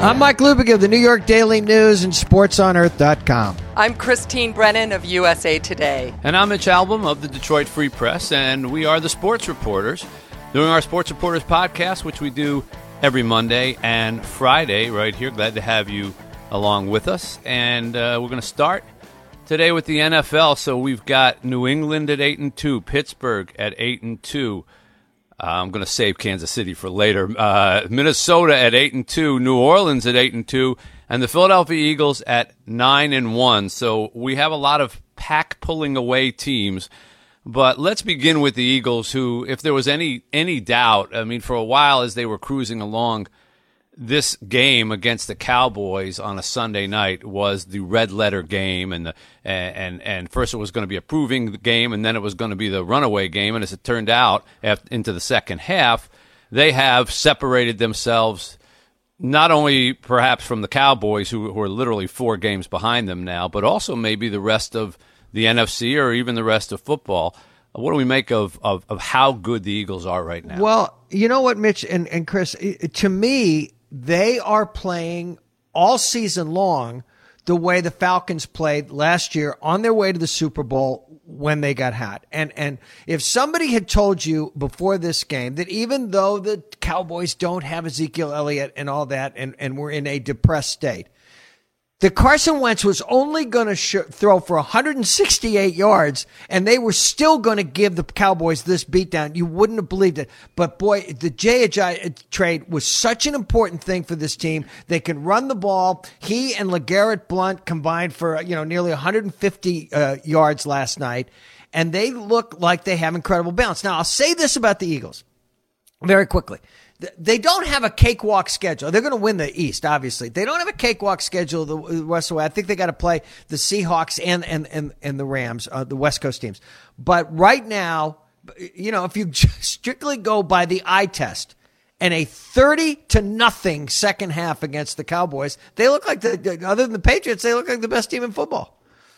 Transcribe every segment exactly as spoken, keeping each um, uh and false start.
I'm Mike Lupick of the New York Daily News and sports on earth dot com. I'm Christine Brennan of U S A Today. And I'm Mitch Albom of the Detroit Free Press, and we are the Sports Reporters, doing our Sports Reporters podcast, which we do every Monday and Friday right here. Glad to have you along with us. And uh, we're going to start today with the N F L. So we've got New England at eight and two, Pittsburgh at eight and two. Uh, I'm going to save Kansas City for later. Uh, Minnesota at eight and two, New Orleans at eight and two, and the Philadelphia Eagles at nine and one. So we have a lot of pack pulling away teams. But let's begin with the Eagles, who, if there was any any doubt, I mean, for a while as they were cruising along, this game against the Cowboys on a Sunday night was the red letter game, and the and and, and first it was going to be a proving game, and then it was going to be the runaway game. And as it turned out, after, into the second half, they have separated themselves not only perhaps from the Cowboys, who, who are literally four games behind them now, but also maybe the rest of the N F C or even the rest of football. What do we make of, of, of how good the Eagles are right now? Well, you know what, Mitch and, and Chris, to me, they are playing all season long the way the Falcons played last year on their way to the Super Bowl when they got hot. And and if somebody had told you before this game that even though the Cowboys don't have Ezekiel Elliott and all that, and, and we're in a depressed state, that Carson Wentz was only going to sh- throw for one hundred sixty-eight yards, and they were still going to give the Cowboys this beatdown, you wouldn't have believed it. But, boy, the Jay Ajayi trade was such an important thing for this team. They can run the ball. He and LeGarrette Blount combined for, you know, nearly one hundred fifty uh, yards last night, and they look like they have incredible balance. Now, I'll say this about the Eagles very quickly. They don't have a cakewalk schedule. They're going to win the East, obviously. They don't have a cakewalk schedule the rest of the way. I think they got to play the Seahawks and and and, and the Rams, uh, the West Coast teams. But right now, you know, if you strictly go by the eye test and a thirty to nothing second half against the Cowboys, they look like the other than the Patriots, they look like the best team in football.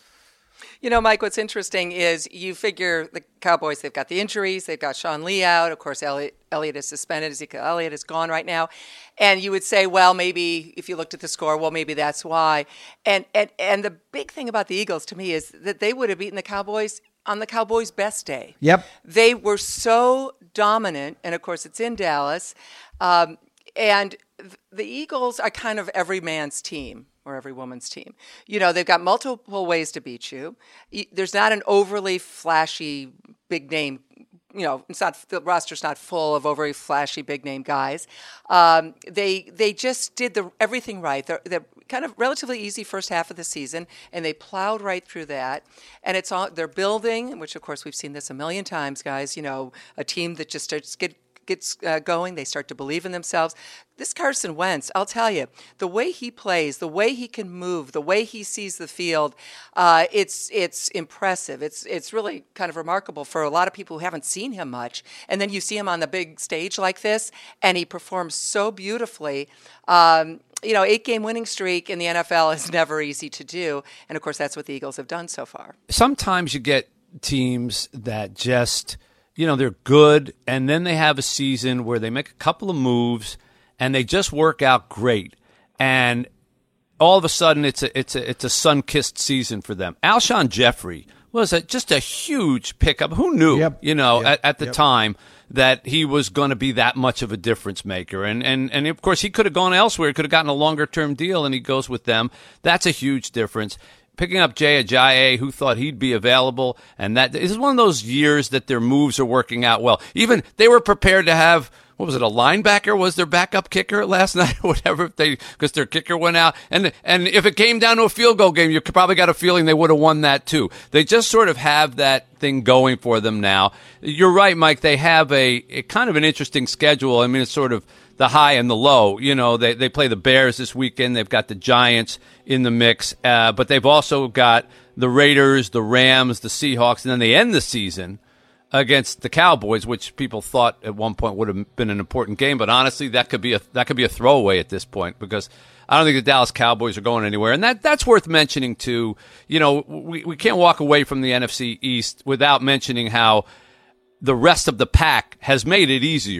You know, Mike, what's interesting is you figure the Cowboys, they've got the injuries. They've got Sean Lee out. Of course, Elliott, Elliott is suspended. Ezekiel Elliott is gone right now. And you would say, well, maybe if you looked at the score, well, maybe that's why. And, and, and the big thing about the Eagles to me is that they would have beaten the Cowboys on the Cowboys' best day. Yep. They were so dominant. And, of course, it's in Dallas. Um, and th- the Eagles are kind of every man's team. Or every woman's team. You know, they've got multiple ways to beat you. There's not an overly flashy big name. You know, it's not the roster's not full of overly flashy big name guys. Um, they they just did the everything right. They're, they're kind of relatively easy first half of the season, and they plowed right through that. And it's all they're building, which of course we've seen this a million times, guys. You know, a team that just starts get. gets uh, going, they start to believe in themselves. This Carson Wentz, I'll tell you, the way he plays, the way he can move, the way he sees the field, uh, it's it's impressive. It's it's really kind of remarkable for a lot of people who haven't seen him much. And then you see him on the big stage like this, and he performs so beautifully. Um, you know, eight-game winning streak in the N F L is never easy to do. And, of course, that's what the Eagles have done so far. Sometimes you get teams that just – you know, they're good, and then they have a season where they make a couple of moves, and they just work out great. And all of a sudden, it's a it's a it's a sun-kissed season for them. Alshon Jeffrey was a, just a huge pickup. Who knew? Yep. You know, yep. at, at the yep. time that he was going to be that much of a difference maker. And and and of course, he could have gone elsewhere. He could have gotten a longer-term deal, and he goes with them. That's a huge difference. Picking up Jay Ajayi, who thought he'd be available, and that this is one of those years that their moves are working out well. Even they were prepared to have, what was it, a linebacker was their backup kicker last night or whatever, they because their kicker went out. And and if it came down to a field goal game, you probably got a feeling they would have won that too. They just sort of have that thing going for them now. You're right, Mike. They have a, a kind of an interesting schedule. I mean, it's sort of the high and the low. You know, they they play the Bears this weekend. They've got the Giants in the mix, uh, but they've also got the Raiders, the Rams, the Seahawks, and then they end the season against the Cowboys, which people thought at one point would have been an important game. But honestly, that could be a that could be a throwaway at this point because I don't think the Dallas Cowboys are going anywhere. And that that's worth mentioning too. You know, we we can't walk away from the N F C East without mentioning how the rest of the pack has made it easier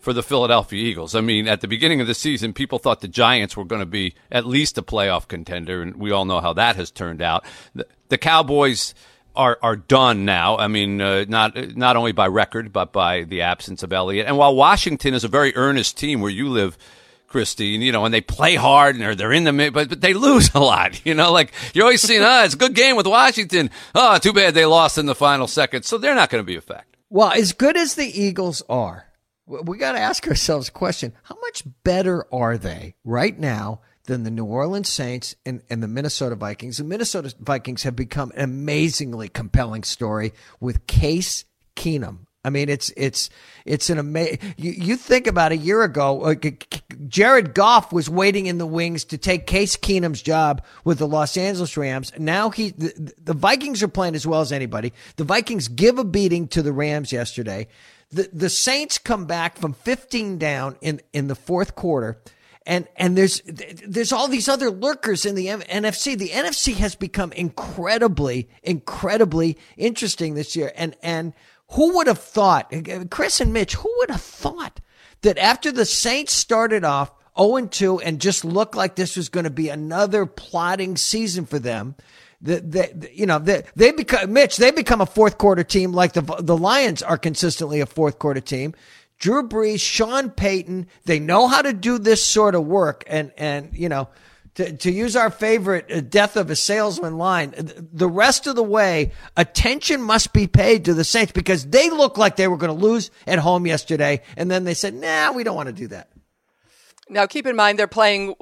for the Philadelphia Eagles. I mean, at the beginning of the season, people thought the Giants were going to be at least a playoff contender, and we all know how that has turned out. The, the Cowboys are are done now. I mean, uh, not not only by record, but by the absence of Elliott. And while Washington is a very earnest team where you live, Christine, you know, and they play hard and they're, they're in the mid, but, but they lose a lot. You know, like you're always seeing, ah, oh, it's a good game with Washington. Oh, too bad they lost in the final second. So they're not going to be a factor. Well, as good as the Eagles are, we got to ask ourselves a question. How much better are they right now than the New Orleans Saints and, and the Minnesota Vikings? The Minnesota Vikings have become an amazingly compelling story with Case Keenum. I mean, it's it's it's an amazing. You, you think about a year ago, uh, Jared Goff was waiting in the wings to take Case Keenum's job with the Los Angeles Rams. Now he, the, the Vikings are playing as well as anybody. The Vikings give a beating to the Rams yesterday. The the Saints come back from fifteen down in, in the fourth quarter, and and there's there's all these other lurkers in the N F C. The N F C has become incredibly incredibly interesting this year, and and. Who would have thought, Chris and Mitch, who would have thought that after the Saints started off oh and two and just looked like this was going to be another plodding season for them, that, that you know, they, they become, Mitch, they become a fourth quarter team like the the Lions are consistently a fourth quarter team. Drew Brees, Sean Payton, they know how to do this sort of work. And, and you know, To, to use our favorite death of a salesman line, the rest of the way, attention must be paid to the Saints because they looked like they were going to lose at home yesterday. And then they said, nah, we don't want to do that. Now, keep in mind, they're playing.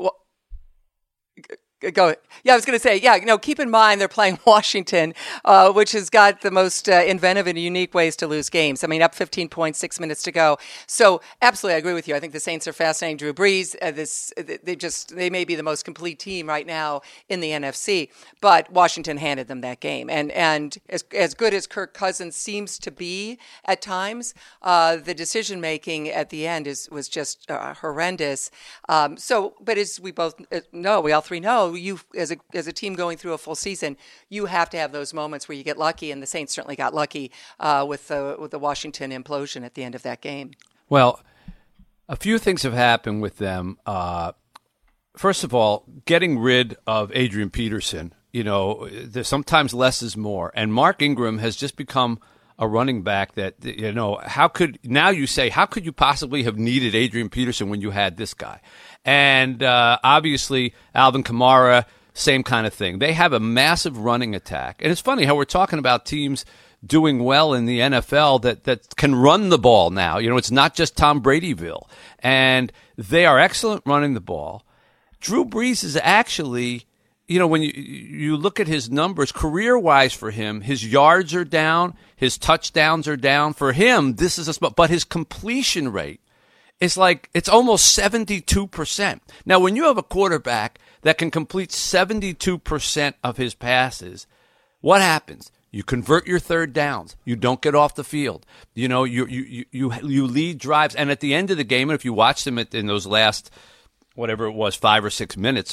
Go. Yeah, I was going to say, yeah, you know, keep in mind they're playing Washington, uh, which has got the most uh, inventive and unique ways to lose games. I mean, up fifteen points, six minutes to go. So, absolutely, I agree with you. I think the Saints are fascinating. Drew Brees, uh, this they just they may be the most complete team right now in the N F C. But Washington handed them that game, and and as as good as Kirk Cousins seems to be at times, uh, the decision making at the end is was just uh, horrendous. Um, so, but as we both know, we all three know. You, as a as a team going through a full season, you have to have those moments where you get lucky, and the Saints certainly got lucky uh, with the with the Washington implosion at the end of that game. Well, a few things have happened with them. Uh, first of all, getting rid of Adrian Peterson. You know, there's sometimes less is more, and Mark Ingram has just become a running back that, you know, how could, now you say, how could you possibly have needed Adrian Peterson when you had this guy? And uh, obviously, Alvin Kamara, same kind of thing. They have a massive running attack. And it's funny how we're talking about teams doing well in the N F L that, that can run the ball now. You know, it's not just Tom Bradyville. And they are excellent running the ball. Drew Brees is actually, you know, when you you look at his numbers, career-wise for him, his yards are down, his touchdowns are down. For him, this is a, but his completion rate is like, it's almost seventy-two percent. Now, when you have a quarterback that can complete seventy-two percent of his passes, what happens? You convert your third downs. You don't get off the field. You know, you you you you lead drives, and at the end of the game, and if you watch them in those last, whatever it was, five or six minutes,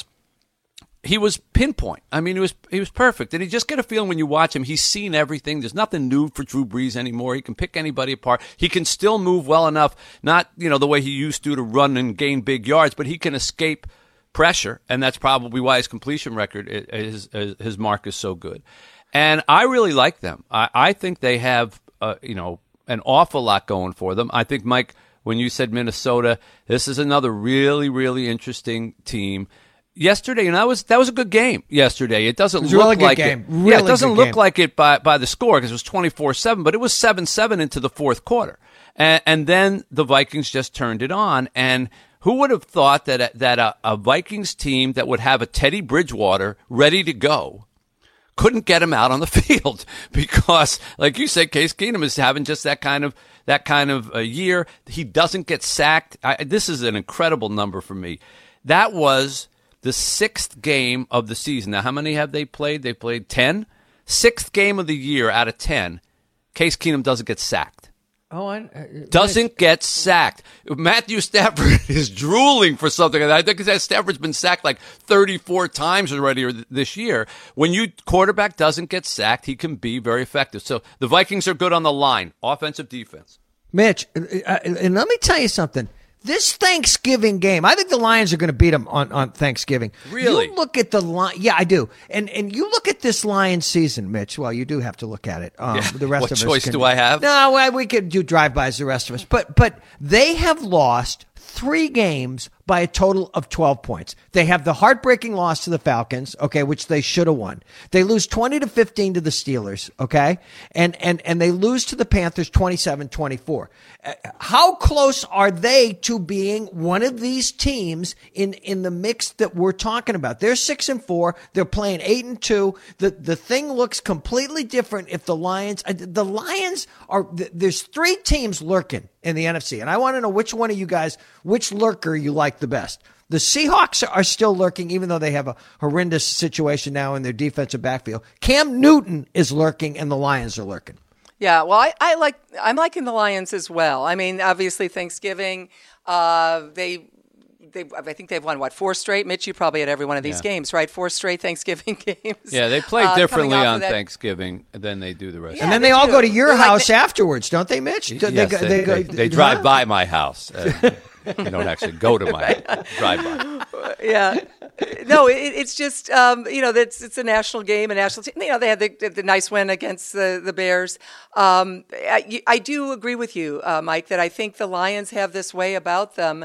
he was pinpoint. I mean, he was he was perfect. And you just get a feeling when you watch him, he's seen everything. There's nothing new for Drew Brees anymore. He can pick anybody apart. He can still move well enough, not, you know, the way he used to to run and gain big yards, but he can escape pressure, and that's probably why his completion record, his, his mark is so good. And I really like them. I, I think they have, uh, you know, an awful lot going for them. I think, Mike, when you said Minnesota, this is another really, really interesting team. Yesterday, and that was that was a good game yesterday. It doesn't it look really like game. it. Really yeah, it doesn't look game. like it by by the score because it was twenty-four seven, but it was seven seven into the fourth quarter. And, and then the Vikings just turned it on. And who would have thought that a, that a, a Vikings team that would have a Teddy Bridgewater ready to go couldn't get him out on the field because, like you said, Case Keenum is having just that kind of that kind of a year. He doesn't get sacked. I, this is an incredible number for me. That was the sixth game of the season. Now, how many have they played? They played ten. Sixth game of the year out of ten. Case Keenum doesn't get sacked. Oh, I, uh, doesn't get sacked. Matthew Stafford is drooling for something. I think that Stafford's been sacked like thirty-four times already this year. When you quarterback doesn't get sacked, he can be very effective. So the Vikings are good on the line, offensive, defense. Mitch, uh, and let me tell you something. This Thanksgiving game, I think the Lions are going to beat them on, on Thanksgiving. Really? You look at the line. Yeah, I do. And and you look at this Lions season, Mitch. Well, you do have to look at it. Um, Yeah. The rest What of us choice can, do I have? No, well, we could do drive-bys, the rest of us. But But they have lost three games by a total of twelve points. They have the heartbreaking loss to the Falcons, okay, which they should have won. They lose twenty to fifteen to the Steelers, okay? And and and they lose to the Panthers twenty-seven twenty-four. Uh, how close are they to being one of these teams in in the mix that we're talking about? They're six and four. They're playing eight and two. The the thing looks completely different if the Lions uh, the Lions are there's three teams lurking in the N F C. And I want to know which one of you guys, which lurker you like the best. The Seahawks are still lurking, even though they have a horrendous situation now in their defensive backfield. Cam Newton is lurking, and the Lions are lurking. Yeah, well, I, I like I'm liking the Lions as well. I mean, obviously Thanksgiving, uh, they they I think they've won what four straight. Mitch, you probably had every one of these Yeah. games, right? Four straight Thanksgiving games. Yeah, they play uh, differently coming off on of that- Thanksgiving than they do the rest. Yeah, And then they they all do. go to your They're like house the- afterwards, don't they, Mitch? Do Yes, go- they, go- they, they drive huh? by my house. Uh, you don't actually go to my drive by. Yeah, no, it, it's just um, you know that's it's a national game, a national team. You know they had the, the nice win against the the Bears. Um, I, I do agree with you, uh, Mike, that I think the Lions have this way about them.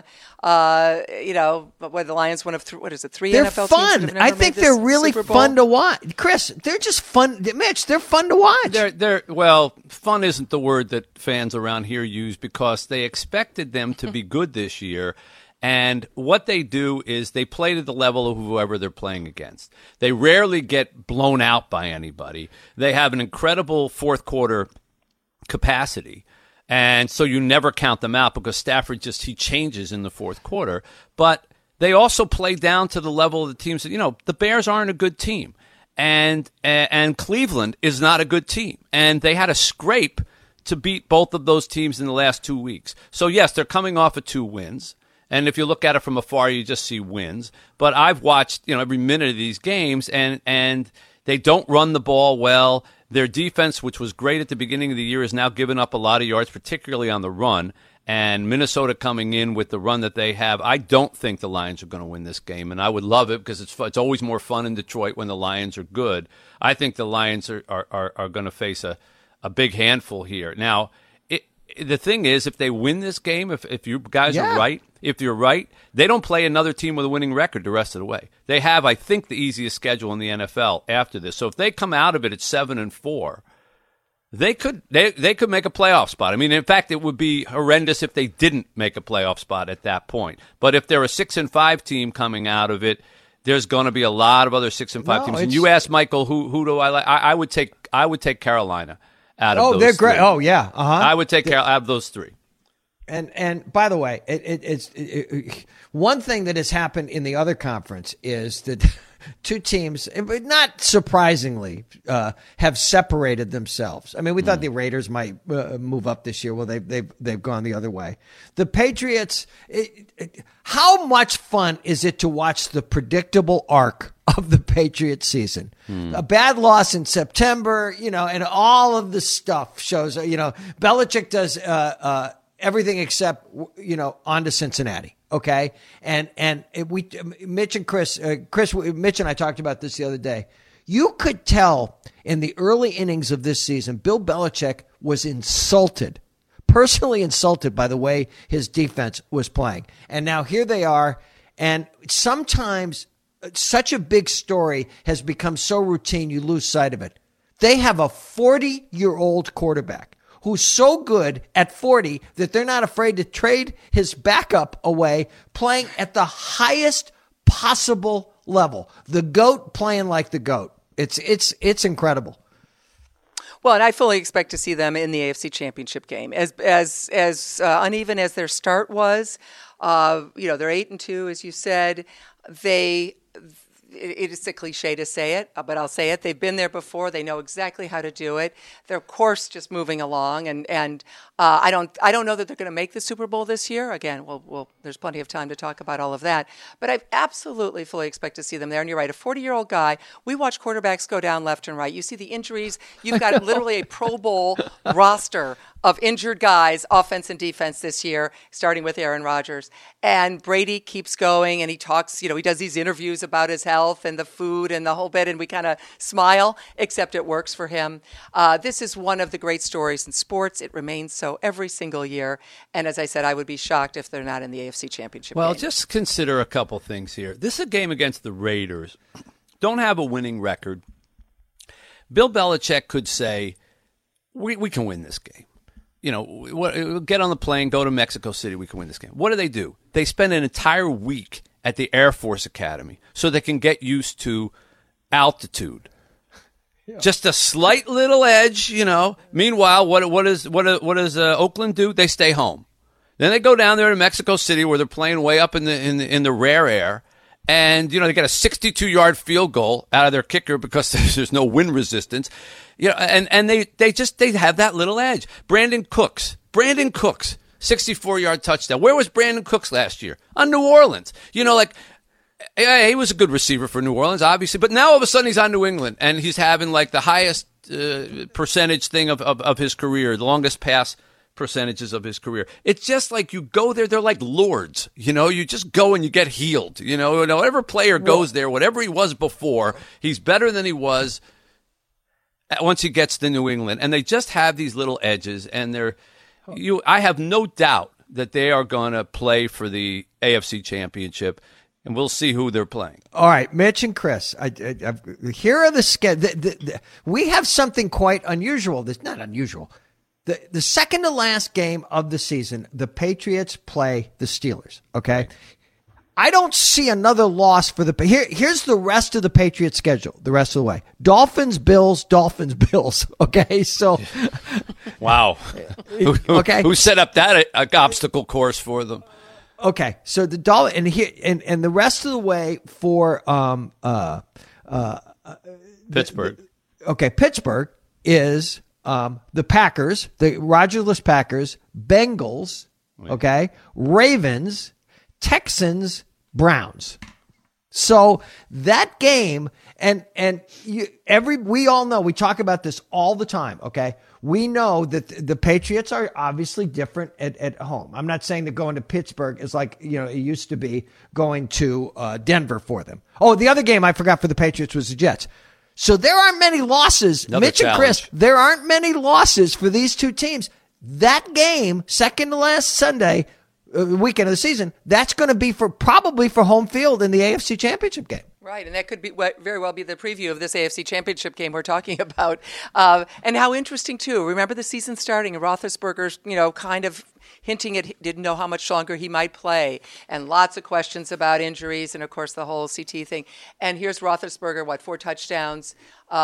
Uh, you know, where the Lions one of th- what is it three They're N F L teams that fun. have never I made think this they're really Super Bowl? fun to watch. Chris, they're just fun. Mitch, they're fun to watch. They're, they're, well, fun isn't the word that fans around here use because they expected them to be good this year. And what they do is they play to the level of whoever they're playing against. They rarely get blown out by anybody. They have an incredible fourth quarter capacity. And so you never count them out because Stafford just, he changes in the fourth quarter. But they also play down to the level of the teams that, you know, the Bears aren't a good team. And, and Cleveland is not a good team. And they had a scrape to beat both of those teams in the last two weeks. So, yes, they're coming off of two wins. And if you look at it from afar, you just see wins. But I've watched, you know, every minute of these games, and and they don't run the ball well. Their defense, which was great at the beginning of the year, has now given up a lot of yards, particularly on the run. And Minnesota coming in with the run that they have, I don't think the Lions are going to win this game. And I would love it because it's it's always more fun in Detroit when the Lions are good. I think the Lions are are, are, are going to face a, a big handful here. Now, it, the thing is, if they win this game, if, if you guys Yeah. are right, if you're right, they don't play another team with a winning record the rest of the way. They have, I think, the easiest schedule in the N F L after this. So if they come out of it at seven and four, they could they they could make a playoff spot. I mean, in fact, it would be horrendous if they didn't make a playoff spot at that point. But if they're a six and five team coming out of it, there's going to be a lot of other six and five No, teams. And it's- you asked Michael, who who do I like? I, I would take I would take Carolina out of Oh, those they're great. three. Oh, yeah. Uh huh. I would take Carol out of those three. And and by the way, it, it, it's it, it, one thing that has happened in the other conference is that two teams, but not surprisingly, uh, have separated themselves. I mean, we thought the Raiders might uh, move up this year. Well, they've they've they've gone the other way. The Patriots. It, it, how much fun is it to watch the predictable arc of the Patriots season? A bad loss in September, you know, and all of the stuff shows. You know, Belichick does. Uh, uh, Everything except, you know, on to Cincinnati, okay? And and it, we, Mitch and Chris, uh, Chris, Mitch and I talked about this the other day. You could tell in the early innings of this season, Bill Belichick was insulted, personally insulted by the way his defense was playing. And now here they are, and sometimes such a big story has become so routine you lose sight of it. They have a forty-year-old quarterback who's so good at forty that they're not afraid to trade his backup away, playing at the highest possible level. The GOAT playing like the GOAT. It's it's it's incredible. Well, and I fully expect to see them in the A F C Championship game. As as as uh, uneven as their start was, uh, you know, they're eight and two, as you said. They it is a cliche to say it, but I'll say it. They've been there before. They know exactly how to do it. They're, of course, just moving along. And and uh, I don't I don't know that they're going to make the Super Bowl this year. Again, we'll, we'll, there's plenty of time to talk about all of that. But I absolutely fully expect to see them there. And you're right, a forty-year-old guy, we watch quarterbacks go down left and right. You see the injuries. You've got literally a Pro Bowl roster of injured guys, offense and defense this year, starting with Aaron Rodgers. And Brady keeps going, and he talks, you know, he does these interviews about his health and the food and the whole bit, and we kind of smile, except it works for him. Uh, this is one of the great stories in sports. It remains so every single year. And as I said, I would be shocked if they're not in the A F C Championship Well, game. just consider a couple things here. This is a game against the Raiders. Don't have a winning record. Bill Belichick could say, we, we can win this game. You know, what, get on the plane, go to Mexico City, we can win this game. What do they do? They spend an entire week at the Air Force Academy so they can get used to altitude. Yeah. Just a slight little edge, you know. Meanwhile, what what is what what does uh, Oakland do? They stay home. Then they go down there to Mexico City where they're playing way up in the in the, in the rare air. And, you know, they get a sixty-two-yard field goal out of their kicker because there's, there's no wind resistance. You know, and, and they, they just they have that little edge. Brandon Cooks. Brandon Cooks, sixty-four-yard touchdown. Where was Brandon Cooks last year? On New Orleans. You know, like, yeah, he was a good receiver for New Orleans, obviously. But now all of a sudden he's on New England, and he's having, like, the highest uh, percentage thing of, of, of his career, the longest pass percentages of his career. It's just like you go there, they're like lords. You know, you just go and you get healed. You know, whatever player goes there, whatever he was before, he's better than he was once he gets to New England. And they just have these little edges, and they're you I have no doubt that they are going to play for the A F C Championship, and we'll see who they're playing. All right, Mitch and Chris, I, I, I've, here are the, the, the, the we have something quite unusual. That's not unusual. The the second to last game of the season, the Patriots play the Steelers, okay? I don't see another loss for the – here. Here's the rest of the Patriots schedule the rest of the way. Dolphins, Bills, Dolphins, Bills, okay? So – Wow. who, okay. Who set up that uh, obstacle course for them? Okay, so the Dol- and here and, and the rest of the way for um uh uh Pittsburgh. The, okay, Pittsburgh is – Um, the Packers, the Rodgers-less Packers, Bengals, okay, Ravens, Texans, Browns. So that game, and and you, every we all know, we talk about this all the time, okay? We know that the, the Patriots are obviously different at, at home. I'm not saying that going to Pittsburgh is like, you know, it used to be going to uh, Denver for them. Oh, the other game I forgot for the Patriots was the Jets. So there aren't many losses. Another Mitch challenge. and Chris, there aren't many losses for these two teams. That game, second to last Sunday, uh, weekend of the season, that's going to be for probably for home field in the A F C Championship game. Right, and that could be very well be the preview of this A F C Championship game we're talking about. Uh, and how interesting, too. Remember the season starting, and Roethlisberger's, you know, kind of hinting at didn't know how much longer he might play, and lots of questions about injuries, and, of course, the whole C T thing. And here's Roethlisberger, what, four touchdowns.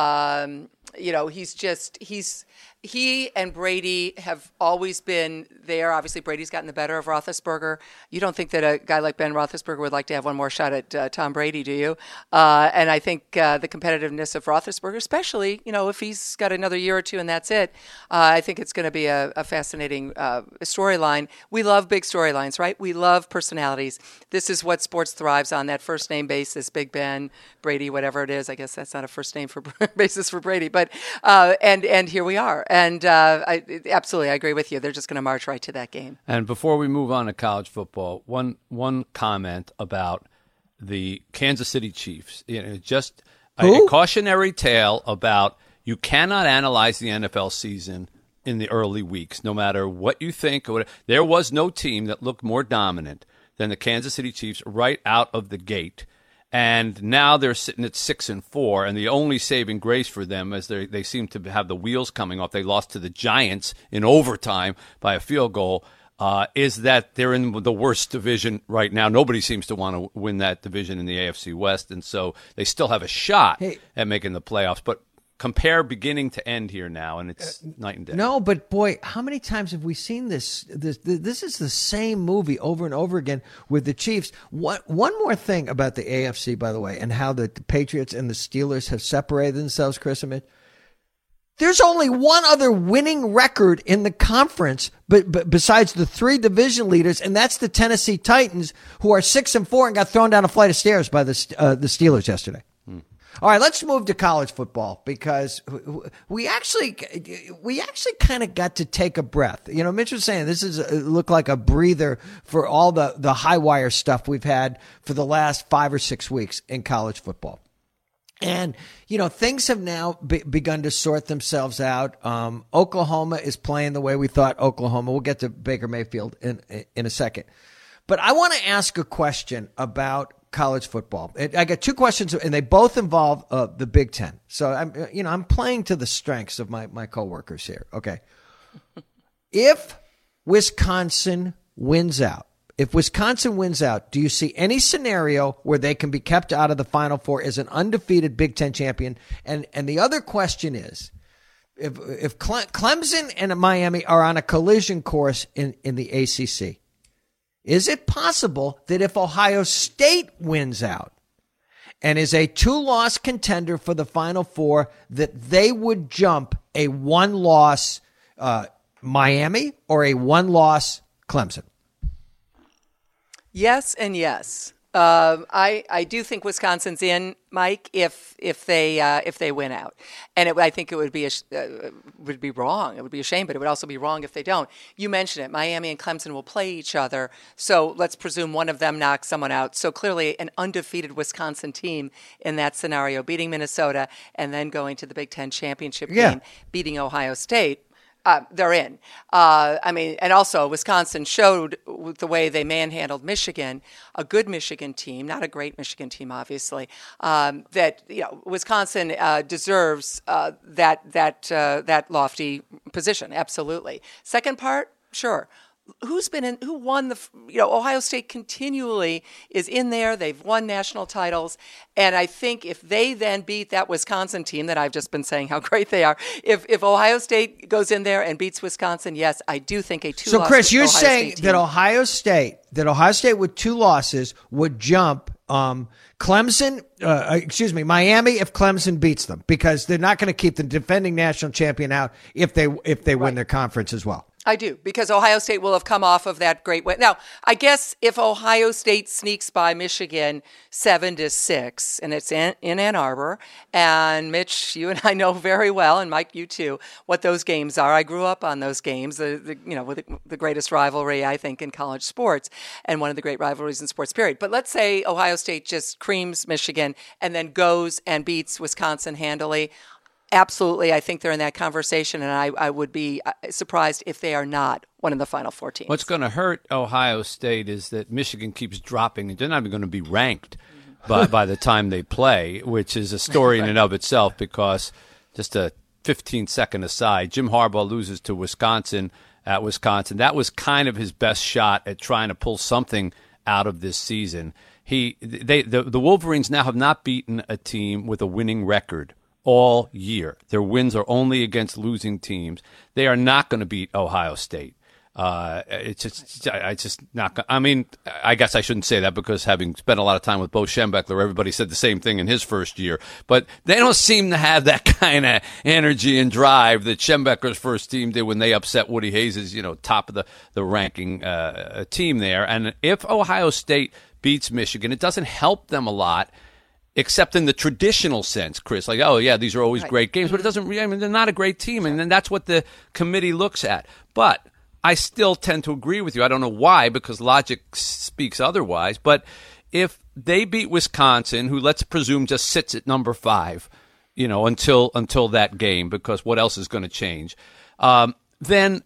Um, you know, he's just, he's, he and Brady have always been there. Obviously, Brady's gotten the better of Roethlisberger. You don't think that a guy like Ben Roethlisberger would like to have one more shot at uh, Tom Brady, do you? Uh, and I think uh, the competitiveness of Roethlisberger, especially, you know, if he's got another year or two and that's it, uh, I think it's going to be a, a fascinating uh, storyline. We love big storylines, right? We love personalities. This is what sports thrives on, that first name basis, Big Ben, Brady, whatever it is. I guess that's not a first name for basis for Brady, but uh, and and here we are. And uh, I, absolutely, I agree with you. They're just going to march right to that game. And before we move on to college football, one one comment about the Kansas City Chiefs. You know, just a, a cautionary tale about you cannot analyze the N F L season in the early weeks, no matter what you think. Or whatever. There was no team that looked more dominant than the Kansas City Chiefs right out of the gate. And now they're sitting at six and four, and the only saving grace for them is they they seem to have the wheels coming off. They lost to the Giants in overtime by a field goal. Uh, is that they're in the worst division right now? Nobody seems to want to win that division in the A F C West, and so they still have a shot hey. at making the playoffs. But compare beginning to end here now, and it's uh, night and day. No, but boy, how many times have we seen this? This this is the same movie over and over again with the Chiefs. One, one more thing about the A F C, by the way, and how the, the Patriots and the Steelers have separated themselves, Chris and Mitch. There's only one other winning record in the conference, but, but besides the three division leaders, and that's the Tennessee Titans, who are six and four and got thrown down a flight of stairs by the uh, the Steelers yesterday. Hmm. All right, let's move to college football because we actually we actually kind of got to take a breath. You know, Mitch was saying this is a, look like a breather for all the the high wire stuff we've had for the last five or six weeks in college football. And, you know, things have now be- begun to sort themselves out. Um, Oklahoma is playing the way we thought Oklahoma. We'll get to Baker Mayfield in in a second. But I want to ask a question about college football. I got two questions, and they both involve uh, the Big Ten. So, I'm, you know, I'm playing to the strengths of my, my coworkers here. Okay. If Wisconsin wins out, If Wisconsin wins out, do you see any scenario where they can be kept out of the Final Four as an undefeated Big Ten champion? And and the other question is, if if Cle- Clemson and Miami are on a collision course in, in the A C C, is it possible that if Ohio State wins out and is a two-loss contender for the Final Four, that they would jump a one-loss uh, Miami or a one-loss Clemson? Yes and yes. Uh, I I do think Wisconsin's in, Mike. If if they uh, if they win out, and it, I think it would be a, uh, would be wrong. It would be a shame, but it would also be wrong if they don't. You mentioned it. Miami and Clemson will play each other, so let's presume one of them knocks someone out. So clearly, an undefeated Wisconsin team in that scenario, beating Minnesota and then going to the Big Ten championship yeah. game, beating Ohio State. Uh, they're in. Uh, I mean, and also Wisconsin showed with the way they manhandled Michigan, a good Michigan team, not a great Michigan team, obviously, um, that you know Wisconsin uh, deserves uh, that that uh, that lofty position. Absolutely. Second part, sure. Who's been in? Who won the? You know, Ohio State continually is in there. They've won national titles, and I think if they then beat that Wisconsin team that I've just been saying how great they are, if if Ohio State goes in there and beats Wisconsin, yes, I do think a two. So, Chris, you're Ohio saying State that team. Ohio State, that Ohio State with two losses would jump um, Clemson, uh, excuse me, Miami if Clemson beats them, because they're not going to keep the defending national champion out if they if they win Right. their conference as well. I do, because Ohio State will have come off of that great win. Now, I guess if Ohio State sneaks by Michigan seven to six, and it's in, in Ann Arbor, and Mitch, you and I know very well, and Mike, you too, what those games are. I grew up on those games, the, the you know, with the, the greatest rivalry, I think, in college sports, and one of the great rivalries in sports, period. But let's say Ohio State just creams Michigan and then goes and beats Wisconsin handily. Absolutely, I think they're in that conversation, and I, I would be surprised if they are not one of the Final Four teams. What's going to hurt Ohio State is that Michigan keeps dropping. They're not even going to be ranked by, by the time they play, which is a story in and of itself, because just a fifteen-second aside, Jim Harbaugh loses to Wisconsin at Wisconsin. That was kind of his best shot at trying to pull something out of this season. He, they, the, the Wolverines now have not beaten a team with a winning record all year. Their wins are only against losing teams. They are not going to beat Ohio State. Uh, it's just, I just not. Gonna, I mean, I guess I shouldn't say that, because having spent a lot of time with Bo Schembechler, everybody said the same thing in his first year. But they don't seem to have that kind of energy and drive that Schembechler's first team did when they upset Woody Hayes' you know top of the the ranking uh, team there. And if Ohio State beats Michigan, it doesn't help them a lot, except in the traditional sense, Chris. Like, oh, yeah, these are always right. great games, but it doesn't really, I mean, they're not a great team, and then that's what the committee looks at. But I still tend to agree with you. I don't know why, because logic speaks otherwise. But if they beat Wisconsin, who let's presume just sits at number five, you know, until until that game, because what else is going to change, um, then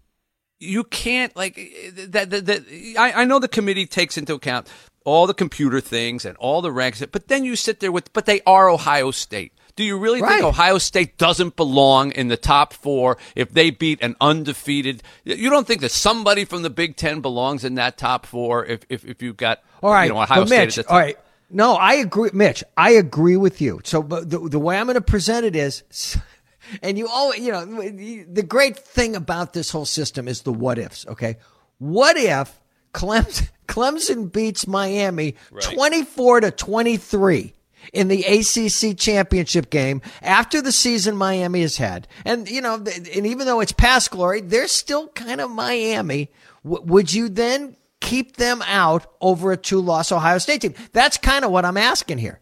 you can't, like, that. that, that I, I know the committee takes into account all the computer things and all the ranks, but then you sit there with, but they are Ohio State. Do you really right. think Ohio State doesn't belong in the top four if they beat an undefeated? You don't think that somebody from the Big Ten belongs in that top four if if, if you've got all right, you know, Ohio but State Mitch, at the top? all right. No, I agree, Mitch. I agree with you. So, but the the way I'm going to present it is, and you all, you know, the great thing about this whole system is the what ifs. Okay, what if Clemson, Clemson beats Miami right. twenty-four to twenty-three in the A C C championship game after the season Miami has had, and you know, and even though it's past glory, they're still kind of Miami. W- would you then keep them out over a two-loss Ohio State team? That's kind of what I'm asking here.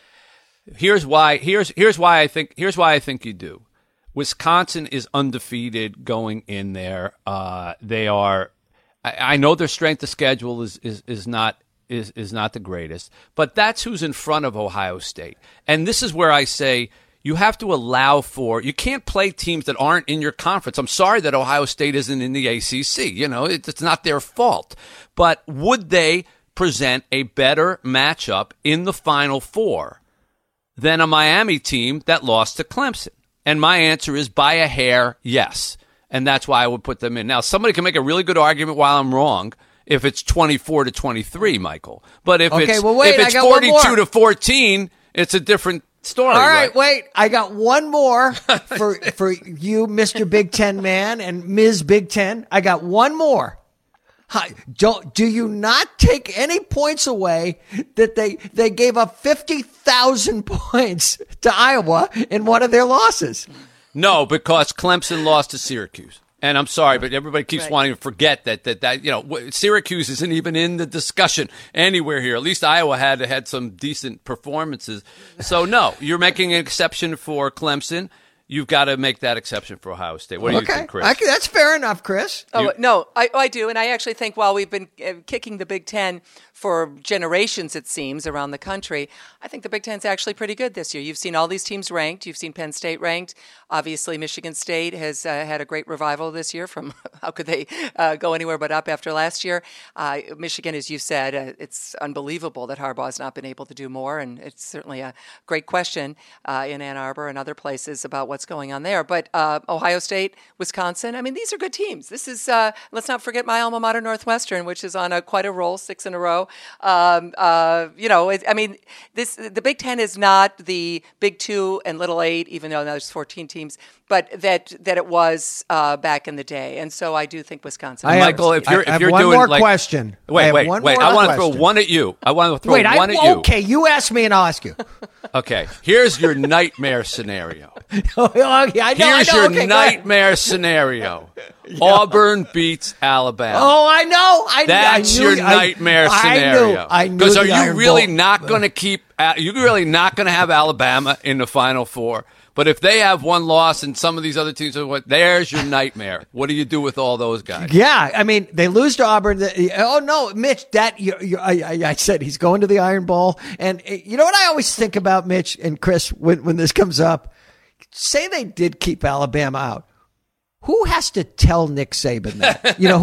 Here's why. Here's here's why I think. Here's why I think you do. Wisconsin is undefeated going in there. Uh, they are. I, I know their strength of schedule is is is not is is not the greatest, but that's who's in front of Ohio State. And this is where I say you have to allow for, you can't play teams that aren't in your conference. I'm sorry that Ohio State isn't in the A C C. You know, it, it's not their fault. But would they present a better matchup in the Final Four than a Miami team that lost to Clemson? And my answer is by a hair, yes. And that's why I would put them in. Now, somebody can make a really good argument while I'm wrong if it's twenty-four to twenty-three, Michael. But if okay, it's, well, wait, if it's forty-two to fourteen, it's a different story. All right, right, wait. I got one more for for you, Mister Big Ten man, and Miz Big Ten. I got one more. Hi, don't do you not take any points away that they they gave up fifty thousand points to Iowa in one of their losses? No, because Clemson lost to Syracuse. And I'm sorry, but everybody keeps right. wanting to forget that, that, that, you know, Syracuse isn't even in the discussion anywhere here. At least Iowa had had some decent performances. So, no, you're making an exception for Clemson. You've got to make that exception for Ohio State. What do okay. you think, Chris? I, that's fair enough, Chris. Oh, you, no, I, I do. And I actually think while we've been uh, kicking the Big Ten for generations, it seems, around the country, I think the Big Ten's actually pretty good this year. You've seen all these teams ranked. You've seen Penn State ranked. Obviously, Michigan State has uh, had a great revival this year from how could they uh, go anywhere but up after last year. Uh, Michigan, as you said, uh, it's unbelievable that Harbaugh's not been able to do more. And it's certainly a great question uh, in Ann Arbor and other places about what's going on there. But uh, Ohio State, Wisconsin, I mean, these are good teams. This is, uh, let's not forget my alma mater, Northwestern, which is on a quite a roll, six in a row. Um, uh, you know, it, I mean, this the Big Ten is not the Big Two and Little Eight, even though there's fourteen teams, but that that it was uh, back in the day. And so I do think Wisconsin. I Michael, if you're, I if you're one doing more like, question. Wait, wait, wait. I want to throw one at you. I want to throw wait, one I, at you. Okay, you ask me and I'll ask you. Okay, here's your nightmare scenario. oh, yeah, I know, here's I know. your okay, nightmare scenario. yeah. Auburn beats Alabama. Oh, I know. I, That's I knew, your nightmare I, scenario. I knew. Because are Iron you really Bowl. not going to keep? Are you really not going to have Alabama in the Final Four? But if they have one loss and some of these other teams are what, there's your nightmare. What do you do with all those guys? Yeah, I mean, they lose to Auburn. Oh no, Mitch, that you, you, I, I said he's going to the Iron Bowl, and you know what I always think about Mitch and Chris when when this comes up. Say they did keep Alabama out. Who has to tell Nick Saban that? You know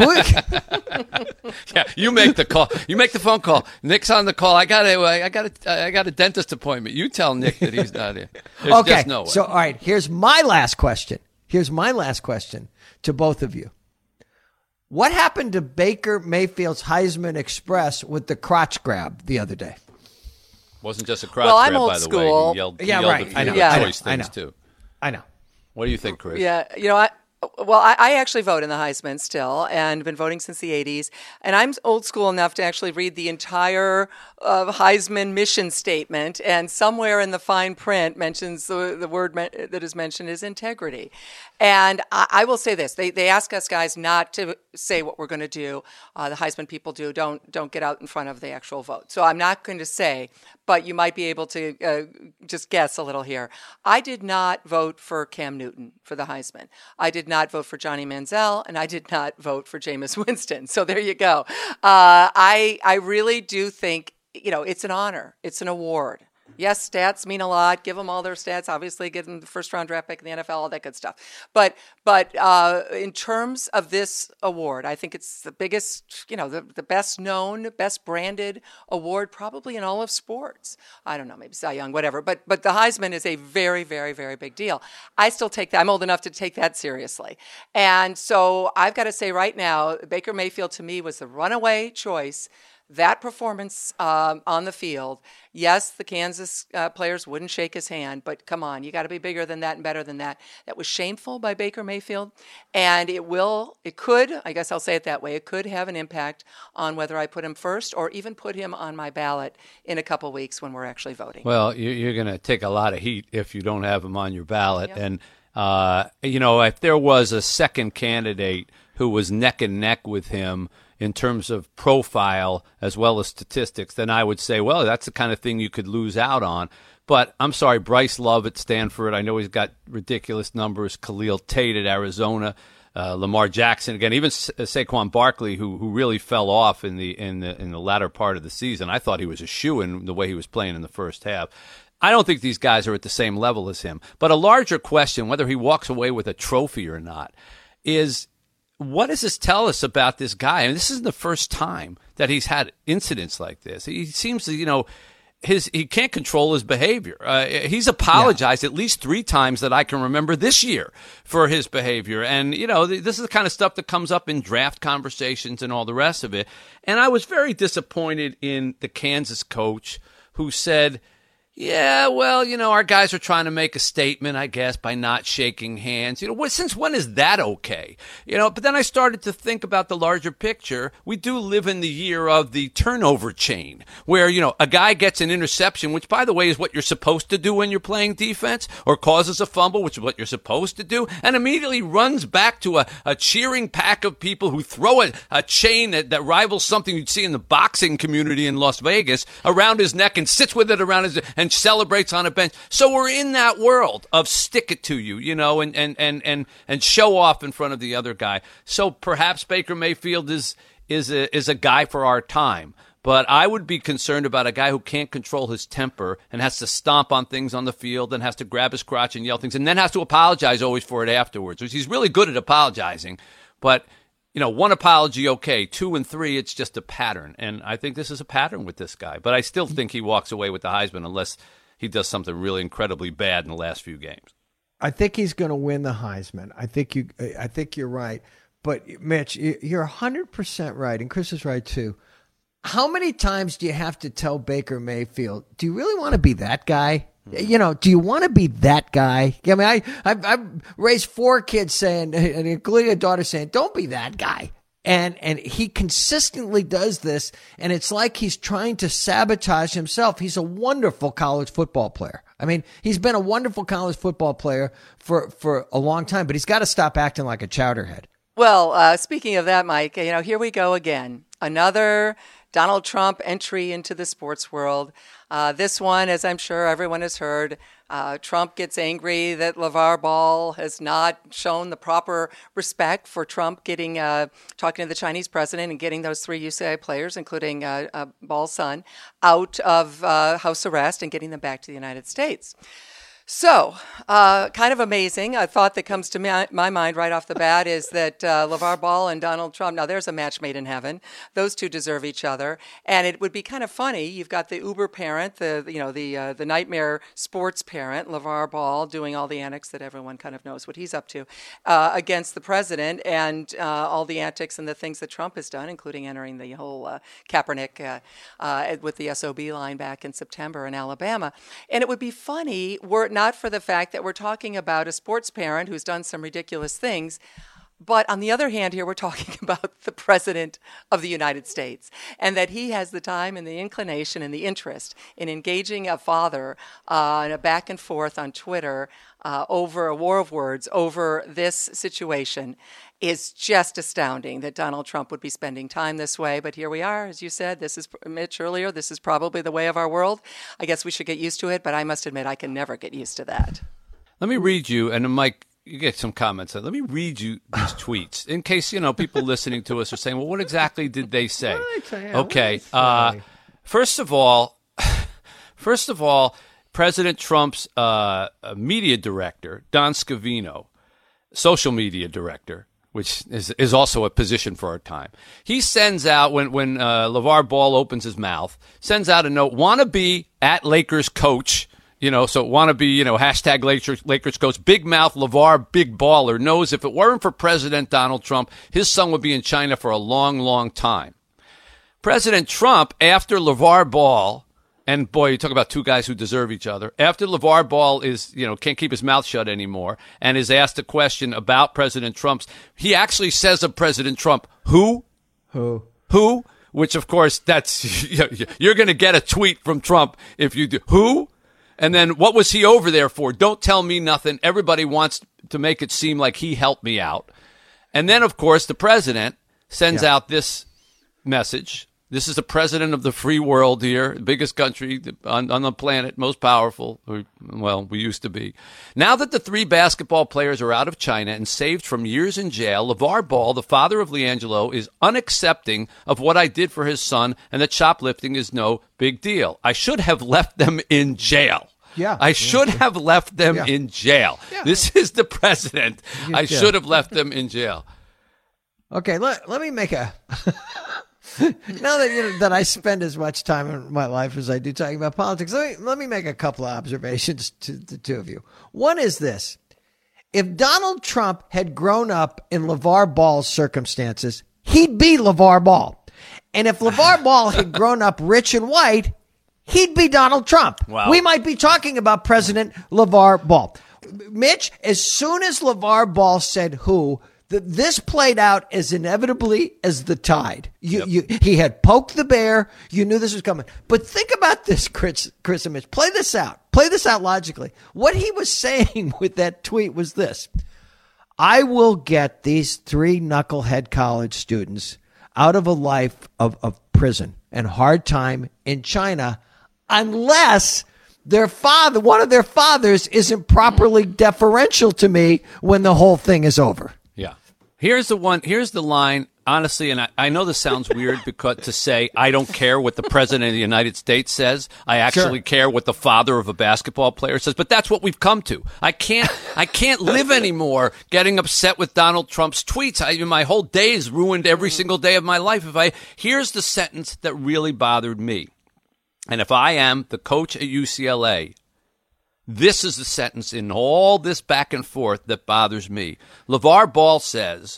who? yeah, you make the call. You make the phone call. Nick's on the call. I got a, I got a, I got a dentist appointment. You tell Nick that he's not in. There's okay. just no way. So, all right. Here's my last question. Here's my last question to both of you. What happened to Baker Mayfield's Heisman Express with the crotch grab the other day? Wasn't just a crotch well, grab, I'm old by the school. way. He yelled, he yeah, yelled right. a few I know. Yeah. choice I know. things too. I know. What do you think, Chris? Yeah, you know, I, well, I, I actually vote in the Heisman still, and been voting since the eighties. And I'm old school enough to actually read the entire uh, Heisman mission statement, and somewhere in the fine print mentions the, the word me- that is mentioned is integrity. And I, I will say this: they they ask us guys not to say what we're going to do. Uh, the Heisman people do. Don't don't get out in front of the actual vote. So I'm not going to say, but you might be able to uh, just guess a little here. I did not vote for Cam Newton for the Heisman. I did not vote for Johnny Manziel, and I did not vote for Jameis Winston. So there you go. Uh, I I really do think, you know, it's an honor. It's an award. Yes, stats mean a lot. Give them all their stats. Obviously, give them the first round draft pick in the N F L, all that good stuff. But but uh, in terms of this award, I think it's the biggest, you know, the, the best known, best branded award probably in all of sports. I don't know, maybe Cy Young, whatever. But but the Heisman is a very, very, very big deal. I still take that. I'm old enough to take that seriously. And so I've got to say right now, Baker Mayfield to me was the runaway choice that performance um, on the field, yes, the Kansas uh, players wouldn't shake his hand, but come on, you got to be bigger than that and better than that. That was shameful by Baker Mayfield, and it will, it could, I guess I'll say it that way, it could have an impact on whether I put him first or even put him on my ballot in a couple weeks when we're actually voting. Well, you're going to take a lot of heat if you don't have him on your ballot, Yep. and uh, you know, if there was a second candidate who was neck and neck with him in terms of profile as well as statistics, then I would say, well, that's the kind of thing you could lose out on. But I'm sorry, Bryce Love at Stanford, I know he's got ridiculous numbers. Khalil Tate at Arizona, uh, Lamar Jackson again, even Sa- Saquon Barkley, who who really fell off in the in the in the latter part of the season. I thought he was a shoo-in the way he was playing in the first half. I don't think these guys are at the same level as him. But a larger question, whether he walks away with a trophy or not, is what does this tell us about this guy? I mean, this isn't the first time that he's had incidents like this. He seems to, you know, his he can't control his behavior. Uh, he's apologized yeah. at least three times that I can remember this year for his behavior. And, you know, this is the kind of stuff that comes up in draft conversations and all the rest of it. And I was very disappointed in the Kansas coach who said, yeah, well, you know, our guys are trying to make a statement, I guess, by not shaking hands. You know, what, since when is that okay? You know, but then I started to think about the larger picture. We do live in the year of the turnover chain where, you know, a guy gets an interception, which, by the way, is what you're supposed to do when you're playing defense, or causes a fumble, which is what you're supposed to do, and immediately runs back to a, a cheering pack of people who throw a, a chain that, that rivals something you'd see in the boxing community in Las Vegas around his neck and sits with it around his and celebrates on a bench. So we're in that world of stick it to you, you know, and, and, and, and, and show off in front of the other guy. So perhaps Baker Mayfield is is a, is a guy for our time. But I would be concerned about a guy who can't control his temper and has to stomp on things on the field and has to grab his crotch and yell things and then has to apologize always for it afterwards, which he's really good at apologizing. But, you know, one apology, okay. Two and three, it's just a pattern. And I think this is a pattern with this guy. But I still think he walks away with the Heisman unless he does something really incredibly bad in the last few games. I think he's going to win the Heisman. I think you. I think you're right. But Mitch, you're one hundred percent right, and Chris is right too. How many times do you have to tell Baker Mayfield, do you really want to be that guy? You know, do you want to be that guy? I mean, I, I've, I've raised four kids saying, and including a daughter saying, don't be that guy. And and he consistently does this, and it's like he's trying to sabotage himself. He's a wonderful college football player. I mean, he's been a wonderful college football player for, for a long time, but he's got to stop acting like a chowderhead. Well, uh, speaking of that, Mike, you know, here we go again. Another Donald Trump entry into the sports world. Uh, this one, as I'm sure everyone has heard, uh, Trump gets angry that LeVar Ball has not shown the proper respect for Trump getting uh, talking to the Chinese president and getting those three U C L A players, including uh, uh, Ball's son, out of uh, house arrest and getting them back to the United States. So, uh, kind of amazing. A thought that comes to my, my mind right off the bat is that uh, LeVar Ball and Donald Trump, now there's a match made in heaven. Those two deserve each other. And it would be kind of funny. You've got the Uber parent, the you know the uh, the nightmare sports parent, LeVar Ball, doing all the antics that everyone kind of knows what he's up to, uh, against the president and uh, all the antics and the things that Trump has done, including entering the whole uh, Kaepernick uh, uh, with the S O B line back in September in Alabama. And it would be funny were it not for the fact that we're talking about a sports parent who's done some ridiculous things. But on the other hand, here we're talking about the president of the United States, and that he has the time and the inclination and the interest in engaging a father uh, in a back and forth on Twitter uh, over a war of words over this situation is just astounding that Donald Trump would be spending time this way. But here we are, as you said, this is, Mitch, earlier, this is probably the way of our world. I guess we should get used to it, but I must admit I can never get used to that. Let me read you, and Mike, you get some comments. Let me read you these tweets in case, you know, people listening to us are saying, well, what exactly did they say? Okay. Uh, first of all, first of all, President Trump's uh, media director, Don Scavino, social media director, which is is also a position for our time. He sends out, when, when uh, LeVar Ball opens his mouth, sends out a note, wanna be at Lakers coach, you know, so wanna be, you know, hashtag Lakers, Lakers coach, big mouth LeVar, big baller, knows if it weren't for President Donald Trump, his son would be in China for a long, long time. President Trump, after LeVar Ball, and boy, you talk about two guys who deserve each other. After LeVar Ball is, you know, can't keep his mouth shut anymore and is asked a question about President Trump's, he actually says of President Trump, who? Who? Who? Which, of course, that's, you're going to get a tweet from Trump if you do. Who? And then what was he over there for? Don't tell me nothing. Everybody wants to make it seem like he helped me out. And then, of course, the president sends yeah. out this message. This is the president of the free world here, biggest country on, on the planet, most powerful. Or, well, we used to be. Now that the three basketball players are out of China and saved from years in jail, LeVar Ball, the father of LiAngelo, is unaccepting of what I did for his son and that shoplifting is no big deal. I should have left them in jail. Yeah. I should yeah. have left them yeah. in jail. Yeah. This is the president. I yeah. should have left them in jail. Okay, let, let me make a... Now that you know, that I spend as much time in my life as I do talking about politics, let me, let me make a couple of observations to the two of you. One is this. If Donald Trump had grown up in LeVar Ball's circumstances, he'd be LeVar Ball. And if LeVar Ball had grown up rich and white, he'd be Donald Trump. Wow. We might be talking about President LeVar Ball. Mitch, as soon as LeVar Ball said who, the, this played out as inevitably as the tide. You, yep. you, he had poked the bear. You knew this was coming. But think about this, Chris, Chris and Mitch. Play this out. Play this out logically. What he was saying with that tweet was this. I will get these three knucklehead college students out of a life of, of prison and hard time in China unless their father, one of their fathers, isn't properly deferential to me when the whole thing is over. Yeah. Here's the one. Here's the line. Honestly, and I, I know this sounds weird because to say I don't care what the president of the United States says. I actually sure. care what the father of a basketball player says. But that's what we've come to. I can't. I can't live anymore getting upset with Donald Trump's tweets. I, my whole day is ruined every single day of my life. If I here's the sentence that really bothered me, and if I am the coach at U C L A. This is the sentence in all this back and forth that bothers me. LeVar Ball says,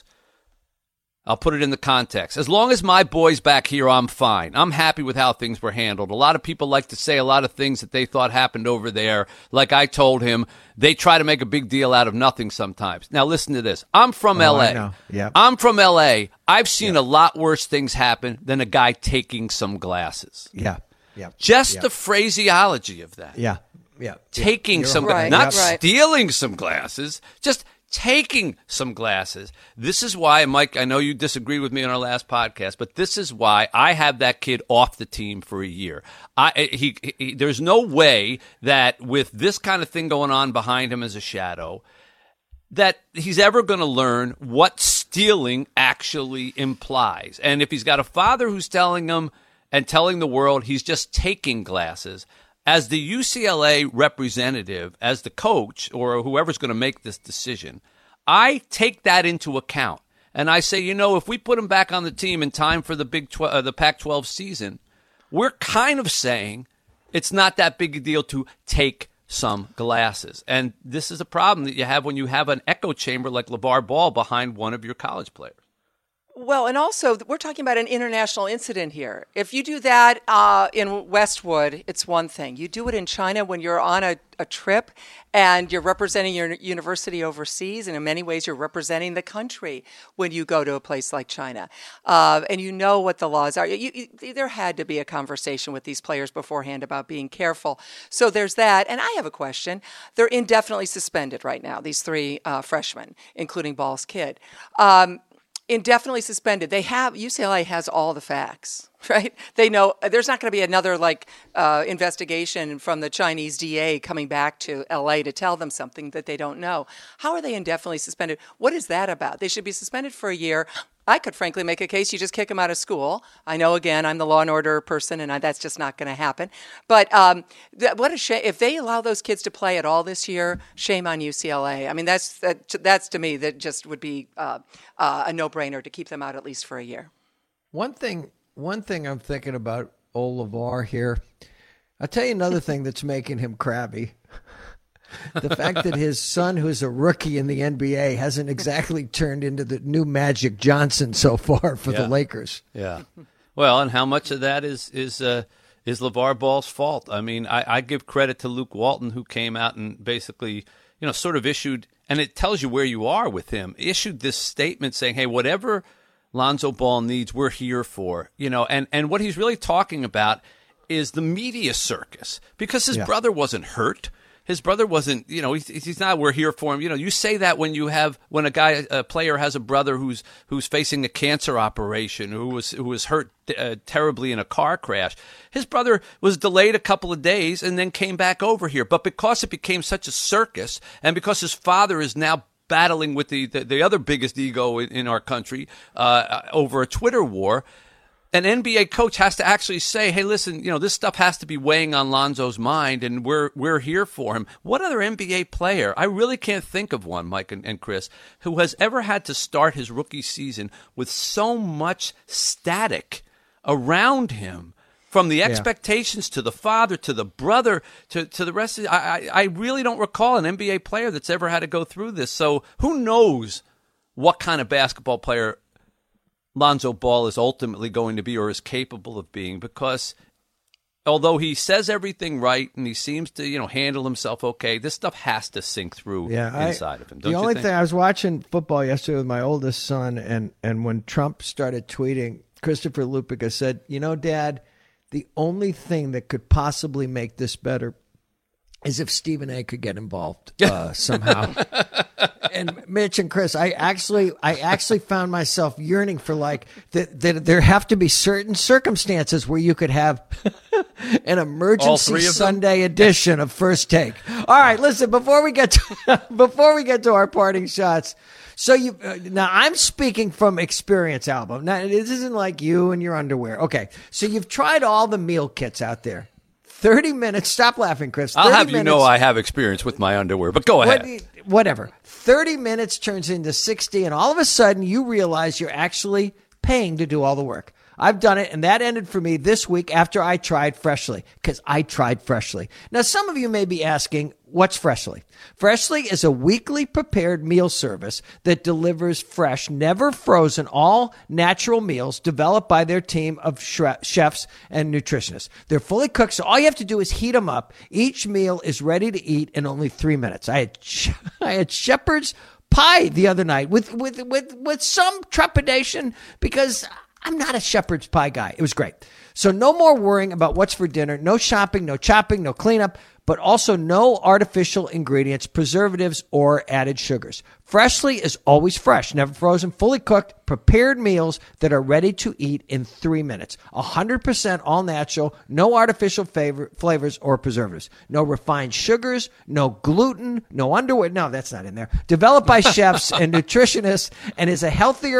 I'll put it in the context. As long as my boy's back here, I'm fine. I'm happy with how things were handled. A lot of people like to say a lot of things that they thought happened over there. Like I told him, they try to make a big deal out of nothing sometimes. Now listen to this. I'm from oh, L A. I know. Yep. I'm from L A. I've seen yep. a lot worse things happen than a guy taking some glasses. Yeah. Yeah. Just yep. the phraseology of that. Yeah. Yeah. Taking You're some, right, not right. stealing some glasses, just taking some glasses. This is why, Mike, I know you disagreed with me on our last podcast, but this is why I have that kid off the team for a year. I, he, he, there's no way that with this kind of thing going on behind him as a shadow, that he's ever going to learn what stealing actually implies. And if he's got a father who's telling him and telling the world he's just taking glasses, as the U C L A representative, as the coach, or whoever's going to make this decision, I take that into account. And I say, you know, if we put him back on the team in time for the Big tw- uh, the Pac twelve season, we're kind of saying it's not that big a deal to take some glasses. And this is a problem that you have when you have an echo chamber like LeVar Ball behind one of your college players. Well, and also, we're talking about an international incident here. If you do that uh, in Westwood, it's one thing. You do it in China when you're on a, a trip and you're representing your university overseas, and in many ways, you're representing the country when you go to a place like China. Uh, and you know what the laws are. You, you, there had to be a conversation with these players beforehand about being careful. So there's that. And I have a question. They're indefinitely suspended right now, these three uh, freshmen, including Ball's kid. Um, Indefinitely suspended. They have, U C L A has all the facts, right? They know there's not going to be another like uh, investigation from the Chinese D A coming back to L A to tell them something that they don't know. How are they indefinitely suspended? What is that about? They should be suspended for a year. I could frankly make a case you just kick them out of school. I know, again, I'm the law and order person, and I, that's just not going to happen. But um, th- what a shame. If they allow those kids to play at all this year, shame on U C L A. I mean, that's that, that's to me, that just would be uh, uh, a no-brainer to keep them out at least for a year. One thing, one thing I'm thinking about old LeVar here, I'll tell you another thing that's making him crabby. The fact that his son, who's a rookie in the N B A, hasn't exactly turned into the new Magic Johnson so far for yeah. the Lakers. Yeah. Well, and how much of that is is uh, is LeVar Ball's fault? I mean, I, I give credit to Luke Walton, who came out and basically, you know, sort of issued, and it tells you where you are with him, issued this statement saying, hey, whatever Lonzo Ball needs, we're here for. You know, and, and what he's really talking about is the media circus, because his yeah. brother wasn't hurt. His brother wasn't, you know, he's, he's not, we're here for him. You know, you say that when you have, when a guy, a player has a brother who's who's facing a cancer operation, who was who was hurt uh, terribly in a car crash. His brother was delayed a couple of days and then came back over here. But because it became such a circus, and because his father is now battling with the, the, the other biggest ego in, in our country uh, over a Twitter war, an N B A coach has to actually say, hey, listen, you know, this stuff has to be weighing on Lonzo's mind, and we're we're here for him. What other N B A player, I really can't think of one, Mike and, and Chris, who has ever had to start his rookie season with so much static around him, from the expectations yeah. to the father, to the brother, to, to the rest of it. I, I really don't recall an N B A player that's ever had to go through this. So who knows what kind of basketball player Lonzo Ball is ultimately going to be, or is capable of being, because although he says everything right and he seems to, you know, handle himself okay, this stuff has to sink through yeah, inside I, of him. Don't the you only think? thing, I was watching football yesterday with my oldest son, and, and when Trump started tweeting, Christopher Lupica said, you know, Dad, the only thing that could possibly make this better is if Stephen A. could get involved uh, somehow. And Mitch and Chris, I actually, I actually found myself yearning for like that. That there have to be certain circumstances where you could have an emergency Sunday edition of First Take. All right, listen. Before we get to, before we get to our parting shots, so you uh, now I'm speaking from experience, Alba. Now this isn't like you and your underwear. Okay, so you've tried all the meal kits out there. thirty minutes. Stop laughing, Chris. I'll have minutes, you know I have experience with my underwear, but go ahead. What, whatever. thirty minutes turns into sixty, and all of a sudden you realize you're actually paying to do all the work. I've done it, and that ended for me this week after I tried Freshly, because I tried Freshly. Now, some of you may be asking, what's Freshly? Freshly is a weekly prepared meal service that delivers fresh, never frozen, all natural meals developed by their team of chefs and nutritionists. They're fully cooked, so all you have to do is heat them up. Each meal is ready to eat in only three minutes. I had I had shepherd's pie the other night with with with with some trepidation, because I'm not a shepherd's pie guy. It was great. So no more worrying about what's for dinner, no shopping, no chopping, no cleanup, but also no artificial ingredients, preservatives, or added sugars. Freshly is always fresh, never frozen, fully cooked, prepared meals that are ready to eat in three minutes. one hundred percent all natural, no artificial favor, flavors or preservatives. No refined sugars, no gluten, no underwear. No, that's not in there. Developed by chefs and nutritionists, and is a healthier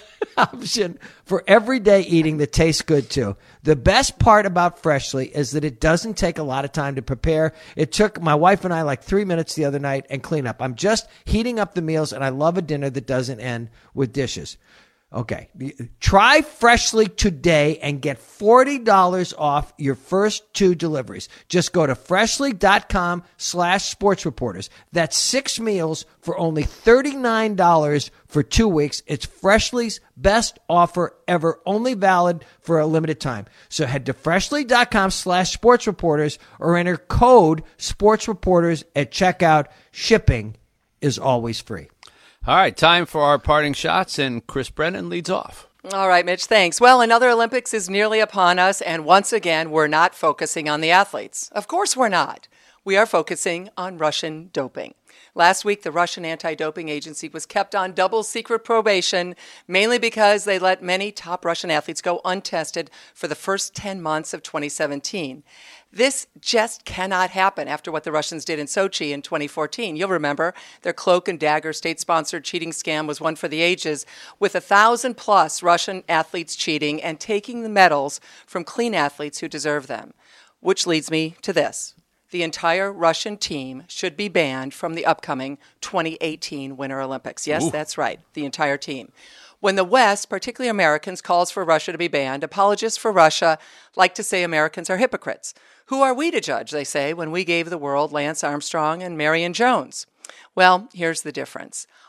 option for everyday eating that tastes good too. The best part about Freshly is that it doesn't take a lot of time to prepare. It took my wife and I like three minutes the other night and clean up. I'm just heating up the meals, and I love a dinner that doesn't end with dishes. Okay. Try Freshly today and get forty dollars off your first two deliveries. Just go to freshly.com slash sports reporters. That's six meals for only thirty-nine dollars for two weeks. It's Freshly's best offer ever, only valid for a limited time. So head to freshly.com slash sports reporters or enter code sports reporters at checkout. Shipping is always free. All right, time for our parting shots, and Chris Brennan leads off. All right, Mitch, thanks. Well, another Olympics is nearly upon us, and once again, we're not focusing on the athletes. Of course we're not. We are focusing on Russian doping. Last week, the Russian anti-doping agency was kept on double secret probation, mainly because they let many top Russian athletes go untested for the first ten months of twenty seventeen. This just cannot happen after what the Russians did in Sochi in twenty fourteen. You'll remember their cloak and dagger state-sponsored cheating scam was one for the ages, with a thousand plus Russian athletes cheating and taking the medals from clean athletes who deserve them. Which leads me to this. The entire Russian team should be banned from the upcoming twenty eighteen Winter Olympics. Yes, Ooh. That's right, the entire team. When the West, particularly Americans, calls for Russia to be banned, apologists for Russia like to say Americans are hypocrites. Who are we to judge, they say, when we gave the world Lance Armstrong and Marion Jones? Well, here's the difference.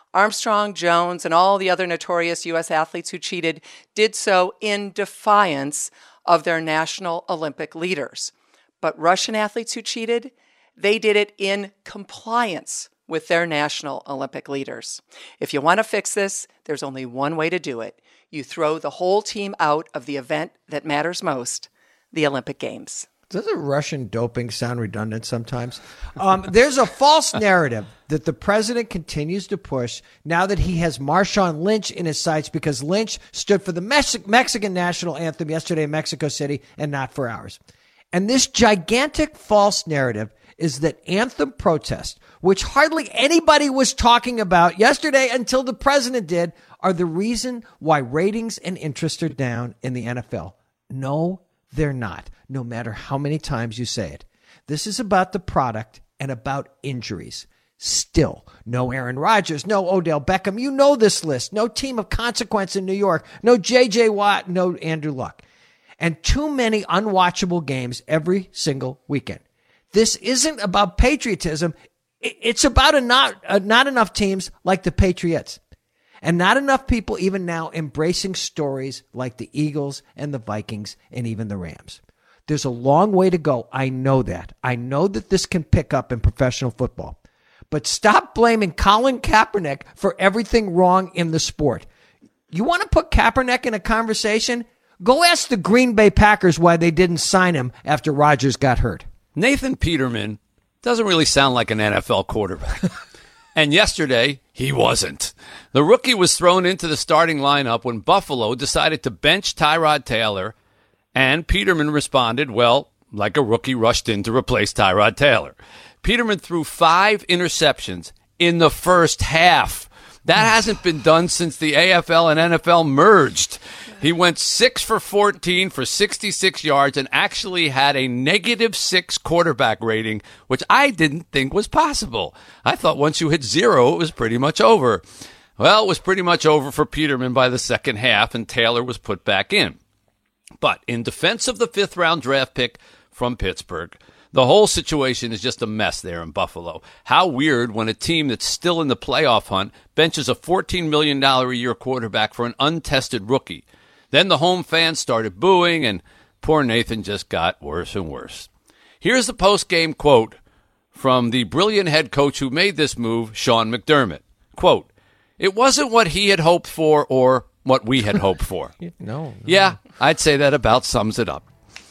Armstrong, Jones, and all the other notorious U S athletes who cheated did so in defiance of their national Olympic leaders. But Russian athletes who cheated, they did it in compliance with their national Olympic leaders. If you want to fix this, there's only one way to do it. You throw the whole team out of the event that matters most, the Olympic Games. Doesn't Russian doping sound redundant sometimes? Um, there's a false narrative that the president continues to push now that he has Marshawn Lynch in his sights because Lynch stood for the Mex- Mexican national anthem yesterday in Mexico City and not for ours. And this gigantic false narrative is that anthem protest, which hardly anybody was talking about yesterday until the president did, are the reason why ratings and interest are down in the N F L. No, they're not, no matter how many times you say it. This is about the product and about injuries. Still, no Aaron Rodgers, no Odell Beckham. You know this list. No team of consequence in New York. No J J Watt, no Andrew Luck. And too many unwatchable games every single weekend. This isn't about patriotism. It's about a not, a not enough teams like the Patriots. And not enough people even now embracing stories like the Eagles and the Vikings and even the Rams. There's a long way to go. I know that. I know that this can pick up in professional football. But stop blaming Colin Kaepernick for everything wrong in the sport. You want to put Kaepernick in a conversation? Go ask the Green Bay Packers why they didn't sign him after Rodgers got hurt. Nathan Peterman doesn't really sound like an N F L quarterback. And yesterday, he wasn't. The rookie was thrown into the starting lineup when Buffalo decided to bench Tyrod Taylor, and Peterman responded, well, like a rookie rushed in to replace Tyrod Taylor. Peterman threw five interceptions in the first half. That hasn't been done since the A F L and N F L merged. He went six for fourteen for sixty-six yards and actually had a negative six quarterback rating, which I didn't think was possible. I thought once you hit zero, it was pretty much over. Well, it was pretty much over for Peterman by the second half, and Taylor was put back in. But in defense of the fifth-round draft pick from Pittsburgh, the whole situation is just a mess there in Buffalo. How weird when a team that's still in the playoff hunt benches a fourteen million dollars a year quarterback for an untested rookie. Then the home fans started booing, and poor Nathan just got worse and worse. Here's the post-game quote from the brilliant head coach who made this move, Sean McDermott. Quote, "It wasn't what he had hoped for or what we had hoped for." no, no. Yeah, I'd say that about sums it up.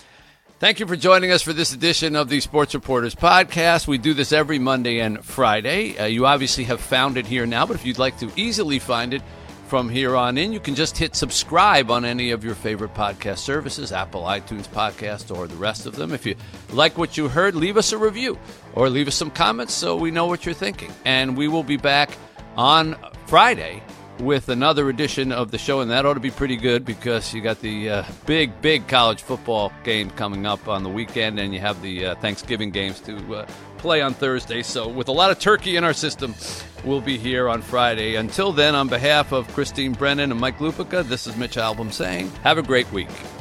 Thank you for joining us for this edition of the Sports Reporters Podcast. We do this every Monday and Friday. Uh, you obviously have found it here now, but if you'd like to easily find it from here on in, you can just hit subscribe on any of your favorite podcast services, Apple, iTunes Podcast, or the rest of them. If you like what you heard, leave us a review or leave us some comments so we know what you're thinking. And we will be back on Friday with another edition of the show, and that ought to be pretty good because you got the uh, big, big college football game coming up on the weekend, and you have the uh, Thanksgiving games to uh, play on Thursday. So with a lot of turkey in our system, we'll be here on Friday. Until then, on behalf of Christine Brennan and Mike Lupica, this is Mitch Albom saying, have a great week.